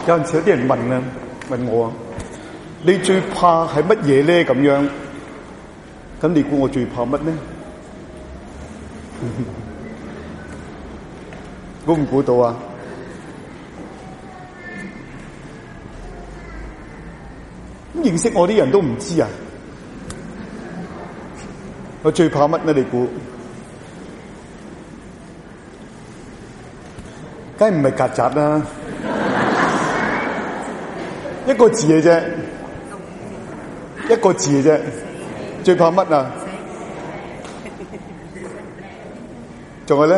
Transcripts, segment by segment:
有陣時有啲人問我啊，你最怕係乜嘢咧？咁樣，咁你估我最怕乜咧？估唔估到啊？咁認識我啲人都唔知啊！我最怕乜咧？你估？梗係唔係曱甴啦，一個字嘅啫，一個字嘅啫。最怕乜啊？仲有咧？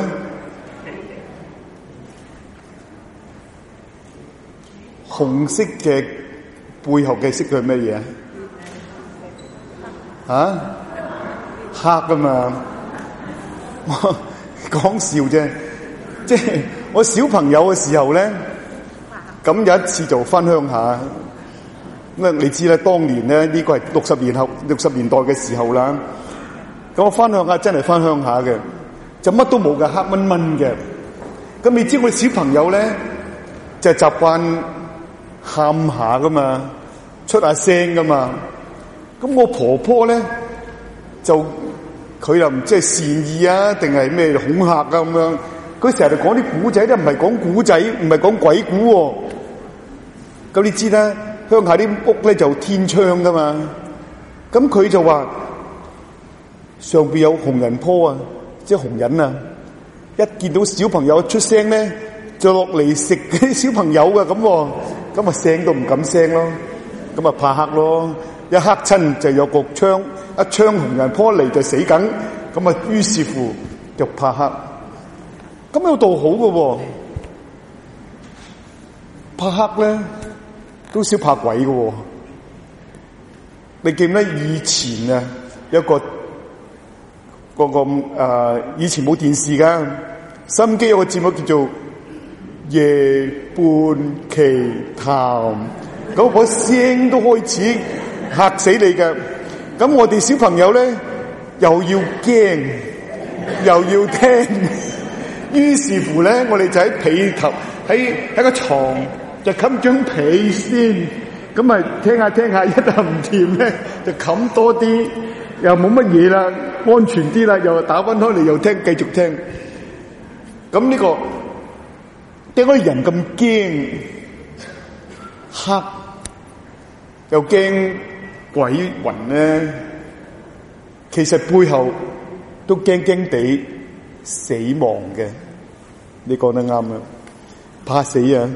紅色嘅背後嘅色係咩嘢啊？黑㗎嘛？我講笑啫，即係我小朋友嘅時候咧，咁有一次就返鄉下，咁啊你知啦，當年咧呢個係60年代嘅時候啦，咁我返鄉下真係返鄉下嘅，就乜都冇嘅，黑蚊蚊嘅。咁你知我小朋友咧就習慣喊下噶嘛，出下聲噶嘛。咁我婆婆咧就佢又唔知係善意啊定係咩恐嚇啊咁樣，佢成日講啲古仔都唔係講古仔，唔係講鬼故喎。咁你知啦，鄉下啲屋咧就天窗噶嘛，咁佢就話上邊有紅人坡啊，即係紅人啊，一見到小朋友出聲咧就落嚟食啲小朋友噶咁啊聲都唔敢聲咯，咁啊怕黑咯，一黑親就有個窗，一槍紅人坡嚟就死梗，咁啊於是乎就怕黑。咁有道好嘅，怕黑咧都少怕鬼嘅。你記唔記得以前啊有個以前冇電視噶，收音機有個節目叫做夜半奇談，咁個聲都開始嚇死你嘅。咁我哋小朋友咧又要驚又要聽，於是乎咧我哋就喺被頭喺個床就冚張被先，咁啊聽下一啖唔甜咧就冚多啲，又冇乜嘢啦，安全啲啦，又打翻開嚟又聽，繼續聽。咁呢個點解人咁驚黑又驚鬼魂咧？其實背後都驚驚地死亡嘅。你講得啱啦，怕死啊！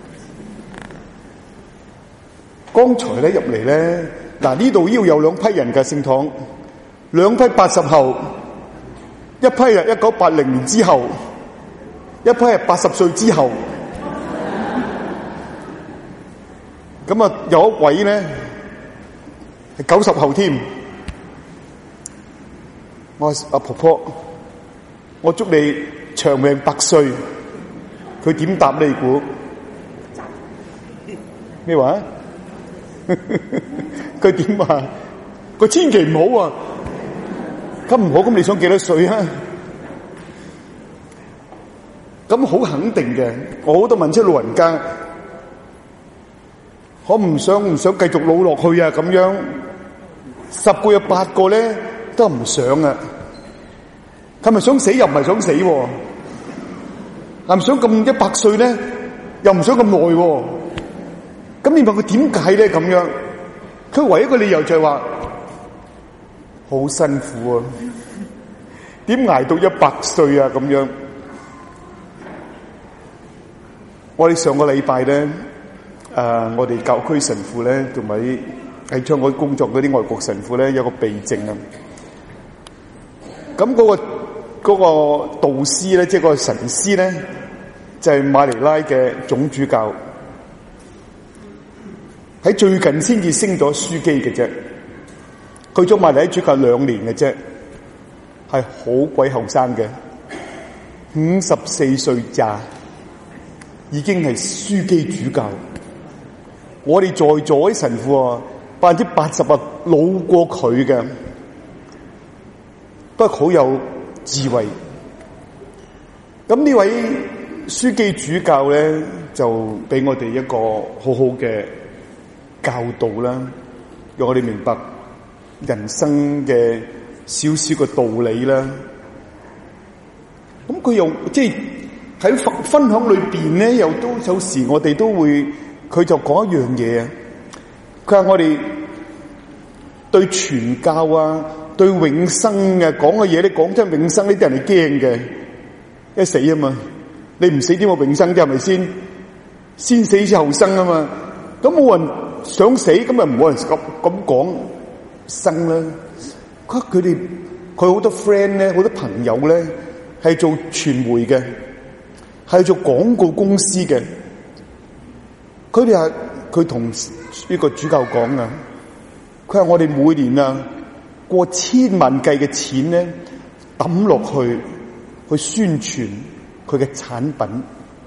剛才咧入嚟咧，嗱呢度要有兩批人嘅聖堂，兩批80後，一批係1980年之後，一批係80歲之後。咁啊有一位咧係90後添。我阿婆婆，我祝你長命100歲。佢點答你估？咩話？佢點話？佢千祈唔好啊！咁唔好，咁你想幾多歲啊？咁好肯定嘅，我好多問出老人家，我唔想繼續老落去啊！咁樣10個有8個咧都唔想啊！係咪想死又唔係想死喎？係咪想咁100歲咧？又唔想咁耐喎？咁你問佢點解咧？咁樣佢唯一個理由就係話好辛苦啊！點捱到100歲啊？咁樣我哋上個禮拜咧，我哋教區神父咧，同埋喺香港工作嗰啲外國神父咧，有個避靜啊。咁嗰個導師咧，即係個神師咧，就係馬尼拉嘅總主教，喺最近先至升咗書記嘅啫。佢做馬尼拉主教2年嘅啫，係好鬼後生嘅，54歲咋，已經係書記主教。我哋在座啲神父啊，80%啊老過佢嘅，不過好有智慧。咁呢位書記主教咧， 就俾我哋一個好好嘅教導啦，讓我哋明白人生嘅少少嘅道理啦。咁佢又即係喺分享裏邊咧，又都有時我哋都會，佢就講一樣嘢啊。佢話我哋對傳教啊，對永生嘅講嘅嘢咧，講真永生呢啲人係驚嘅，一死啊嘛，你唔死點會永生啫？係咪先死之後生啊嘛？咁冇人想死，咁啊冇人咁講生啦。佢好多 friend 咧，好多朋友咧，係做傳媒嘅，係做廣告公司嘅。佢同呢個主教講啊，佢話我哋每年啊過千萬計嘅錢咧抌落去宣傳佢嘅產品，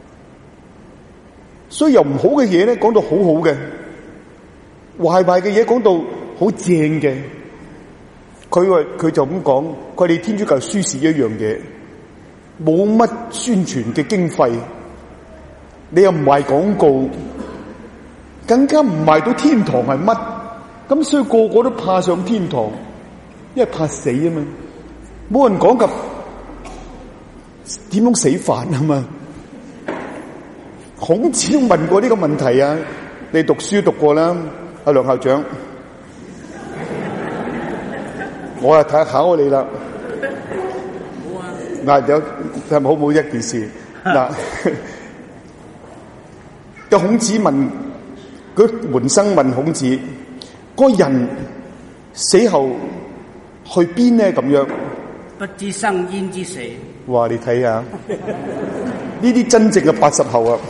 所以由唔好嘅嘢咧講到好好嘅，壞嘅嘢講到好正嘅。佢就咁講，佢哋天主教書是一樣嘢，冇乜宣傳嘅經費，你又唔賣廣告，更加唔賣到天堂係乜，咁所以個個都怕上天堂，因為怕死啊嘛，冇人講及點樣死法啊嘛。孔子都問過呢個問題啊，你讀書讀過啦，阿梁校長。我啊睇考你啦，嗱有係咪好冇一件事嗱？有孔子問，佢門生問孔子：個人死後去邊呢？咁樣不知生焉知死。 哇！你睇下呢啲真正嘅80後啊！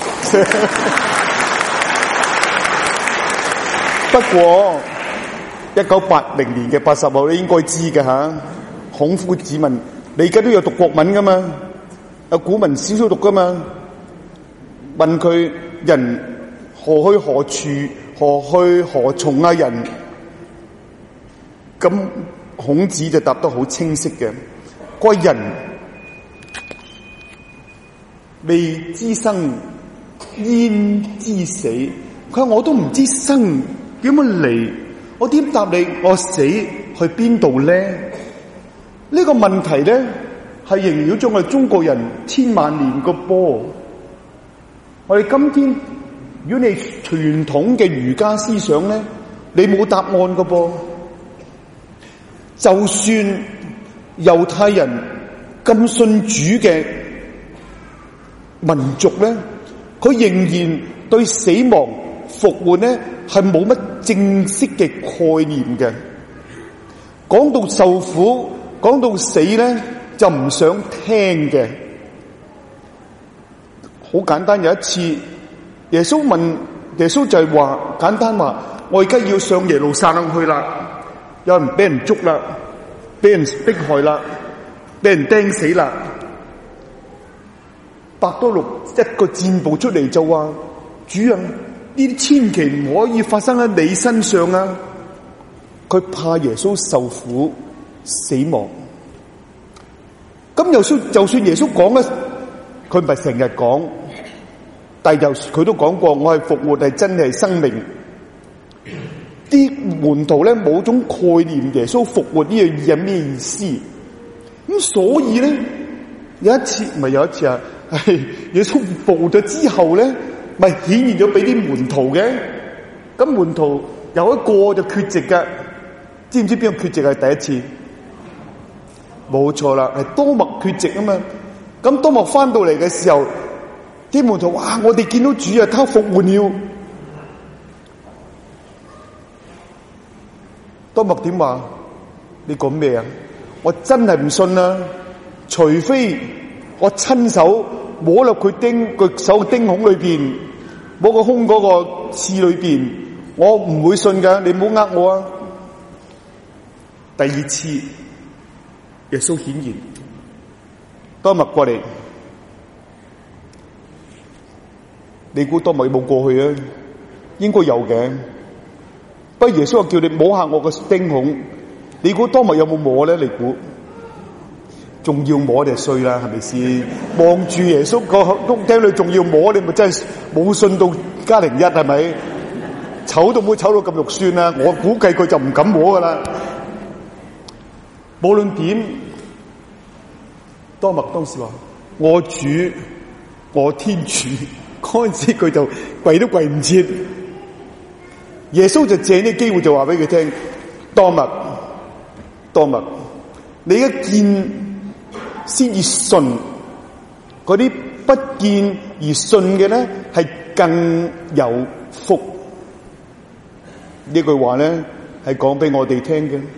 不過1980年嘅80後你應該知嘅吓。孔夫子問：你而家都有讀國文噶嘛？有古文少少讀噶嘛？問佢人何去何處？何去何從啊？人咁孔子就答得好清晰嘅：個人未知生焉知死？佢話我都唔知生點樣嚟。我點答你？我死去邊度咧？呢個問題咧係縈繞咗我哋中國人千萬年個波。我哋今天如果你傳統嘅儒家思想咧，你冇答案個噃。就算猶太人咁信主嘅民族咧，佢仍然對死亡復活咧係冇乜正式嘅概念嘅。講到受苦，講到死咧就唔想聽嘅。好簡單，有一次耶穌就係話，簡單話，我而家要上耶路撒冷去啦，有人俾人捉啦，俾人迫害啦，俾人釘死啦。伯多祿一個箭步出嚟就話：主人，呢啲千祈唔可以發生喺你身上啊！佢怕耶穌受苦死亡。咁就算耶穌講咧，佢唔係成日講，但係佢都講過，我係復活，係真係生命。啲門徒咧冇種概念，耶穌復活呢樣嘢係咩意思？咁所以咧有一次啊，係耶穌復活咗之後咧，咪顯現咗俾啲門徒嘅。咁門徒有一個就缺席嘅，知唔知邊個缺席係第一次？冇錯啦，係多默缺席啊嘛。咁多默翻到嚟嘅時候，啲門徒哇，我哋見到主啊，他復活了。多默點話？你講咩啊？我真係唔信啦，除非我親手摸落佢手釘孔裏邊，摸個胸嗰個刺裏邊，我唔會信噶。你唔好呃我啊！第二次耶穌顯現，多默過嚟，你估多默有冇過去啊？應該有嘅。不過耶穌話叫你摸下我個釘孔，你估多默有冇摸咧？你估仲要摸就衰啦，係咪先？望住耶穌個屋頂裏仲要摸，你咪真係冇信到加零一，係咪？醜都冇醜到咁肉酸啦，我估計佢就唔敢摸噶啦。無論點，多默當時話：我主，我天主。嗰陣時佢就跪都跪唔切。耶穌就借呢機會就話俾佢聽：多默，多默，你一見先至信，嗰啲不見而信嘅咧，係更有福。呢句話咧係講俾我哋聽嘅。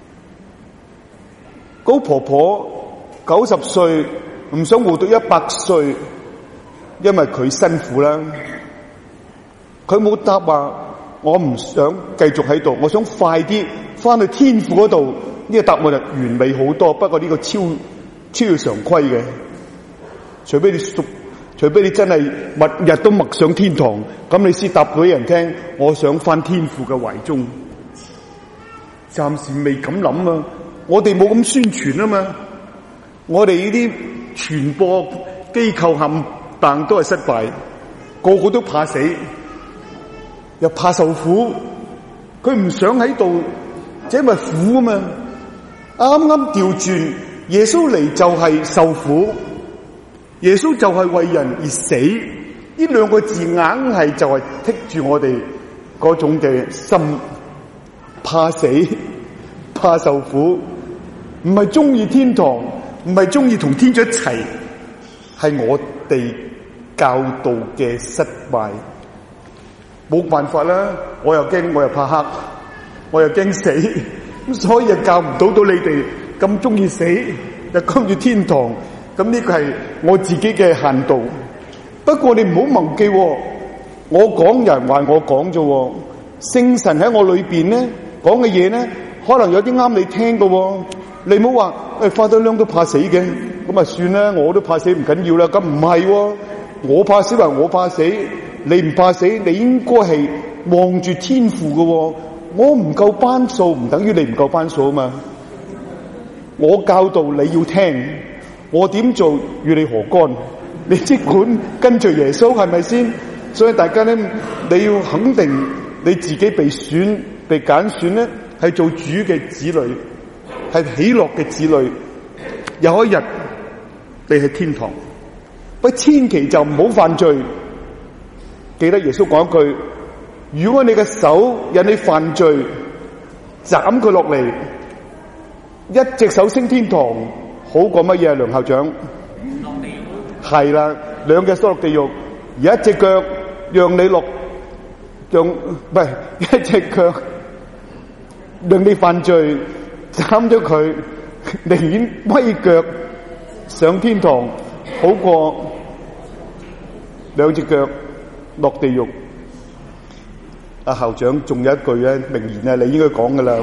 嗰婆婆90歲，唔想活到100歲，因為佢辛苦啦。佢冇答話，我唔想繼續喺度，我想快啲翻去天父嗰度。呢個答案就完美好多，不過呢個超越常規嘅。除非你真係日日都默上天堂，咁你先答俾人聽，我想翻天父嘅懷中。暫時未咁諗啊，我哋冇咁宣傳啊嘛，我哋呢啲傳播機構冚唪都係失敗，個個都怕死，又怕受苦，佢唔想喺度，這咪苦啊嘛。啱啱調轉，耶穌嚟就係受苦，耶穌就係為人而死，呢兩個字硬係就係剔住我哋嗰種嘅心，怕死，怕受苦，唔係中意天堂，唔係中意同天主一齊，係我哋教導嘅失敗。冇辦法啦，我又驚，我又怕黑，我又驚死，咁所以又教唔到你哋咁中意死，又跟住天堂。咁呢個係我自己嘅限度。不過你唔好忘記，我講人話我講啫，聖神喺我裏邊咧講嘅嘢咧，可能有啲啱你聽嘅。你唔好話發咗娘都怕死嘅，咁啊算啦，我都怕死唔緊要啦。咁唔係，我怕死還我怕死，你唔怕死，你應該係望住天父嘅。我唔夠班數，唔等於你唔夠班數啊嘛。我教導你要聽，我點做與你何干？你即管跟隨耶穌，係咪先？所以大家咧，你要肯定你自己被揀選咧，係做主嘅子女，係喜樂嘅子女。有一日你喺天堂，不過千祈就唔好犯罪。記得耶穌講一句：如果你嘅手引你犯罪，斬佢落嚟，一隻手升天堂，好過乜嘢啊？梁校長，係啦，兩隻手落地獄，而一隻腳讓你落，唔係一隻腳讓你犯罪，斬咗佢，寧願跛腳上天堂，好過兩隻腳落地獄。阿校長仲有一句咧名言啊，你應該講噶啦。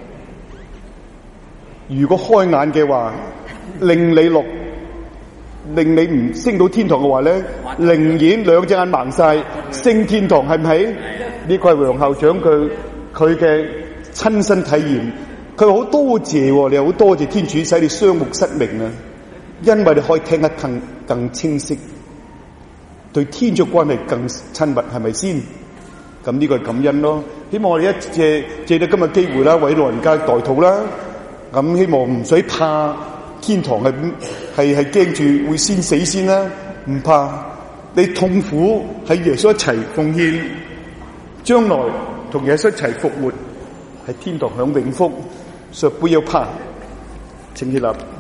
如果開眼嘅話，令你唔升到天堂嘅話咧，寧願兩隻眼盲晒升天堂，係唔係？呢個係楊校長佢嘅親身體驗。佢好多謝你，好多謝天主使你雙目失明啊，因為你可以聽得更清晰，對天主關係更親密，係咪先？咁呢個係感恩咯。希望我哋一借到今日機會啦，為老人家代禱啦。咁希望唔使怕天堂係驚住會先死先啦，唔怕。你痛苦喺耶穌一齊奉獻，將來同耶穌一齊復活，喺天堂享永福，所以不要怕。請起立。